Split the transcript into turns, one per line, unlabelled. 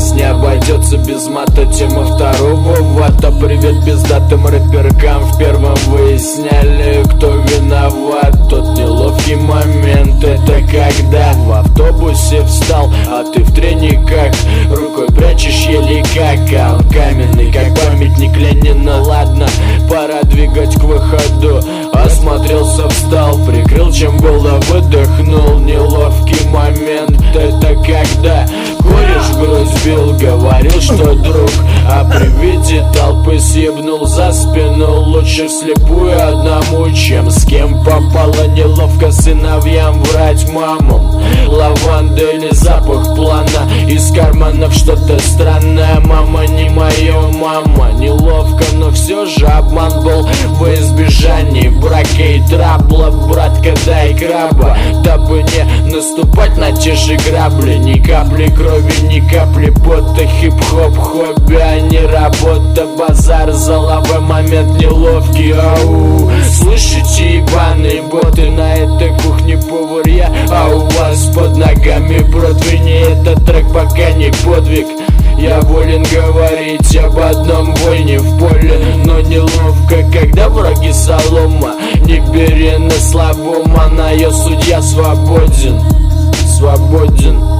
Здесь не обойдется без мата, тема второго вата. Привет пиздатым рэперкам, в первом выясняли, кто виноват. Тот неловкий момент, это когда в автобусе встал, а ты в трениках, рукой прячешь еле как. А он каменный, как памятник Ленина. Ладно, пора двигать к выходу. Осмотрелся, встал, прикрыл, чем было, выдохнул. Неловкий момент, это когда кореш в грудь бил, говорил, что друг, а при виде толпы съебнул за спину. Лучше вслепую одному, чем с кем попало. Неловко сыновьям врать мамам. Лаванда или запах плана, из карманов что-то странное. Мама не моя мама. Неловко, но все же обман был во избежание брака и трабла. Братка, дай краба, дабы не наступать на те же грабли. Ни капли крови, ни капли пота. Хип-хоп хобби, а не работа. Базар, заловой момент неловкий. Ау, слышите, ебаные боты, на этой кухне повар я, а у вас под ногами продвини этот трек, пока не подвиг. Я волен говорить об одном войне в поле, но неловко, когда враги солома. Не бери на слабом, она, я судья, свободен, свободен.